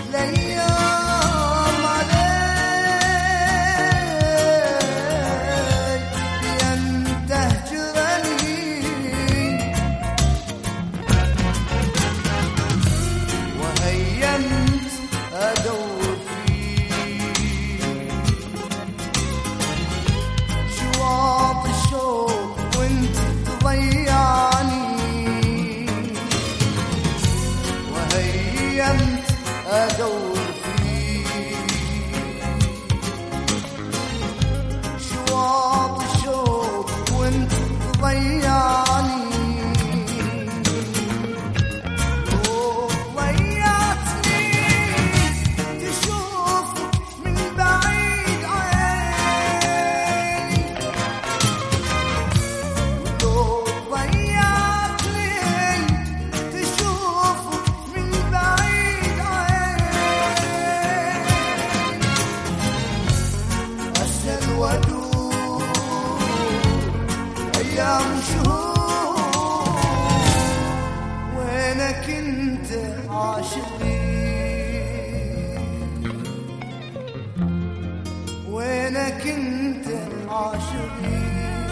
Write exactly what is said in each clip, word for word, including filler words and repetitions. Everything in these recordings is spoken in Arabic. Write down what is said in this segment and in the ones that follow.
الأيام عليك بأن تهجرني، وهيمت أدور فيك شواط الشوق وانت تضيعني، وهيمت أدور فيك شواط الشوق وانت تضيعني. أيام شهور وينك انت عاشقي، وينك انت عاشقي.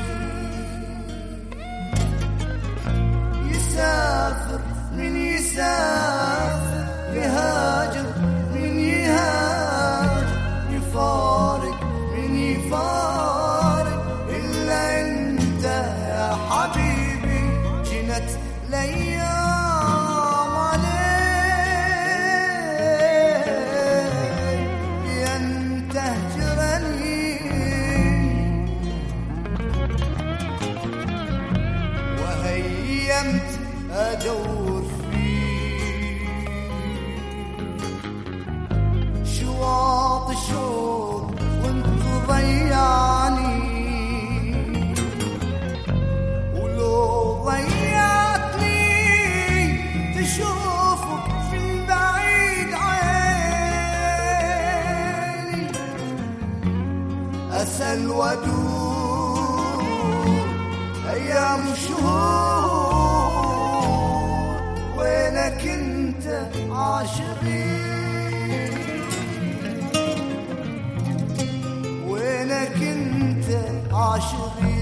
يسافر من يسافر، يهاجر من يهاجر، يفارق من يفارق، إلا انت يا حبيبي جنت الأيام عليك بأن تهجرني، وهيمت أدور فيك شواط الشوق وانت ضيعني، ولو ضيعتني تشوفك من بعيد عيني. أسأل وأدور أيام شهور وينك انت عاشقي، وينك انت عاشقي.